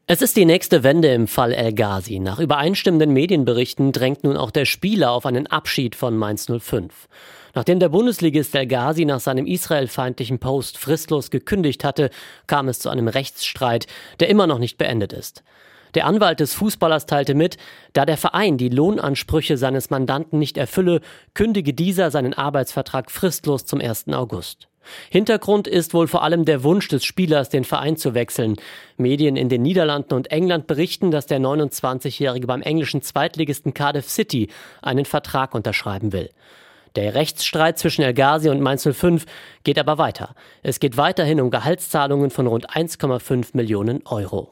Es ist die nächste Wende im Fall El Ghazi. Nach übereinstimmenden Medienberichten drängt nun auch der Spieler auf einen Abschied von Mainz 05. Nachdem der Bundesligist El Ghazi nach seinem israelfeindlichen Post fristlos gekündigt hatte, kam es zu einem Rechtsstreit, der immer noch nicht beendet ist. Der Anwalt des Fußballers teilte mit, da der Verein die Lohnansprüche seines Mandanten nicht erfülle, kündige dieser seinen Arbeitsvertrag fristlos zum 1. August. Hintergrund ist wohl vor allem der Wunsch des Spielers, den Verein zu wechseln. Medien in den Niederlanden und England berichten, dass der 29-Jährige beim englischen Zweitligisten Cardiff City einen Vertrag unterschreiben will. Der Rechtsstreit zwischen El Ghazi und Mainz 05 geht aber weiter. Es geht weiterhin um Gehaltszahlungen von rund 1,5 Millionen Euro.